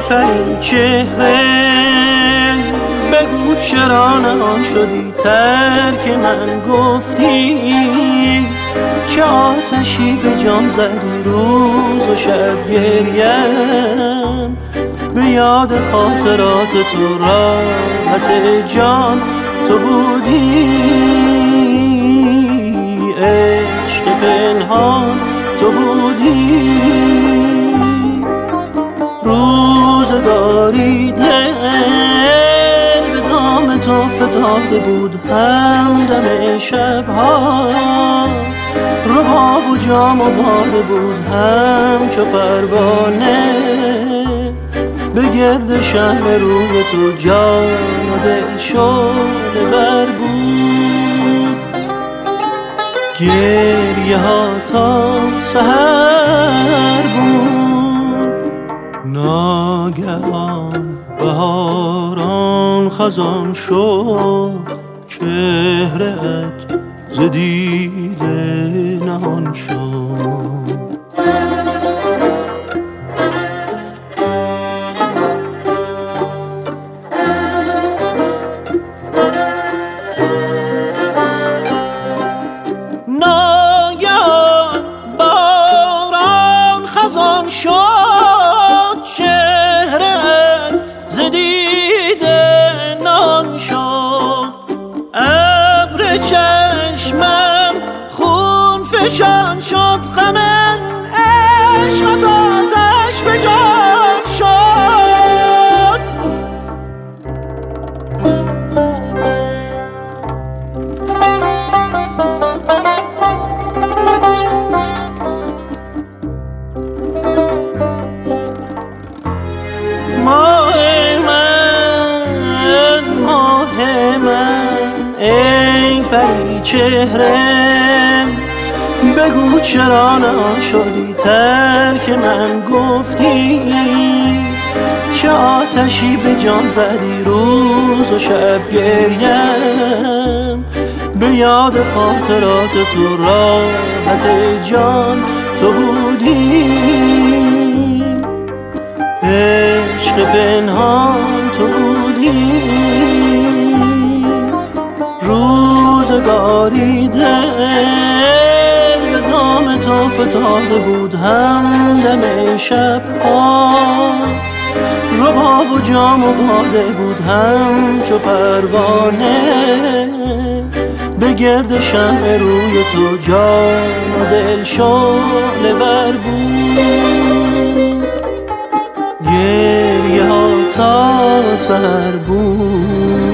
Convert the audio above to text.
پری چهره بگو چرا نهان شدی، ترک من گفتی، چه آتشی به جان زدی، روز و شب گریم به یاد خاطرات تو، راحت جان تو بودی، عشق پنهان تو بودی، روزگاری دل به دام تو فتاده بود، همدم شبها رباب و جام و باده بود، همچو پروانه به گرد شمع روی تو، جان و دل شعله ور بود، گریه ها تا سحر بود، ناگهان بهاران خزان شد، چهره‌ات ز دیده نهان شد. ناگهان بهاران خزان شد، چهره‌ات ز دیده نهان شد، ابر چشمم خون فشان شد، غم عشقت آتش به جان شد. ماه من ای پری چهره بگو چرا نهان شدی، ترک من گفتی، چه آتشی به جان زدی، روز و شب گریم به یاد خاطرات تو، راحت جان تو بودی، عشق پنهان تو بودی، روزگاری دل به دام تو فتاده بود، همدم شبها رباب و جام و باده بود، همچو پروانه به گرد شمع روی تو، جان و دل شعله ور بود، گریه ها تا سحر بود.